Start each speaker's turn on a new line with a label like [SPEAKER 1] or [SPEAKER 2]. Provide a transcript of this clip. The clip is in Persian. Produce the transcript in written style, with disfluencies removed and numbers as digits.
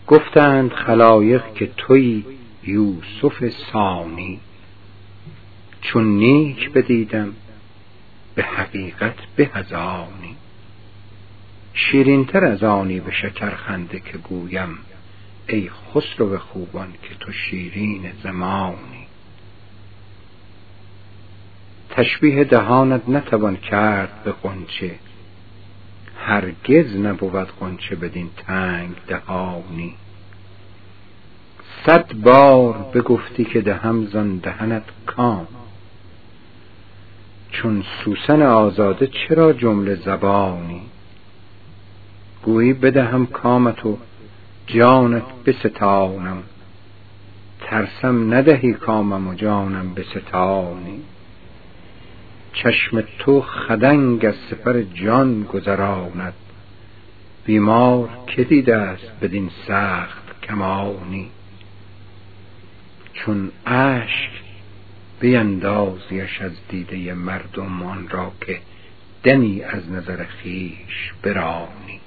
[SPEAKER 1] گفتند خلایق که تویی یوسف ثانی، چون نیک بدیدم به حقیقت به از آنی. شیرین تر از آنی به شکرخنده که گویم، ای خسرو خوبان که تو شیرین زمانی. تشبیه دهانت نتوان کرد به غنچه، هرگز نبود غنچه بدین تنگ دهانی. 100 بار بگفتی که دهم زان دهنت کام، چون سوسن آزاده چرا جمله زبانی. گویی بدهم کامت و جانت بستانم، ترسم ندهی کامم و جانم بستانی. چشم تو خدنگ از سپر جان گذراند، بیمار که دیده است بدین سخت کمانی. چون اشک بیندازیش از دیده مردم، آن را که دمی از نظر خویش برانی.